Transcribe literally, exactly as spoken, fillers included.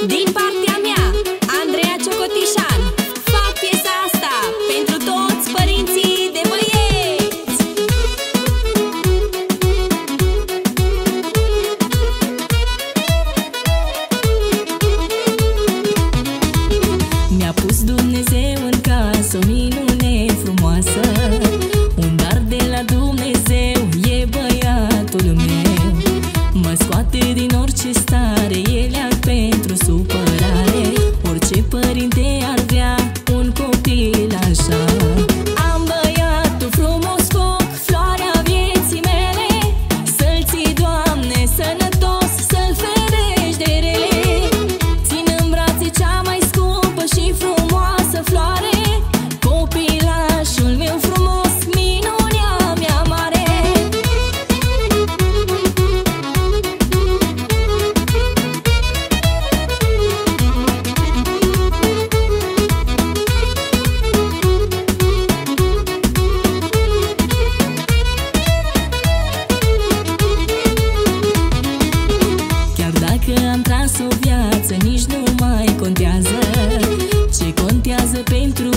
Din partea mea, Andreea Ciocotișan, fac piesa asta pentru toți părinții de băieți. Mi-a pus Dumnezeu în casă o minune frumoasă, un dar de la Dumnezeu e băiatul meu. Mă scoate din orice stare, e leac pentru supărare. Orice părinte ar vrea un copil așa. Am băiatul frumos, foc, floarea vieții mele. Să-l ții, Doamne, sănătos, să-l ferești de rele. Țin în brațe cea mai scumpă și frumoasă floare, copilașul meu frumos, minunea mea mare. Chiar dacă am tras o viață, nici nu mai contează. Ce contează pentru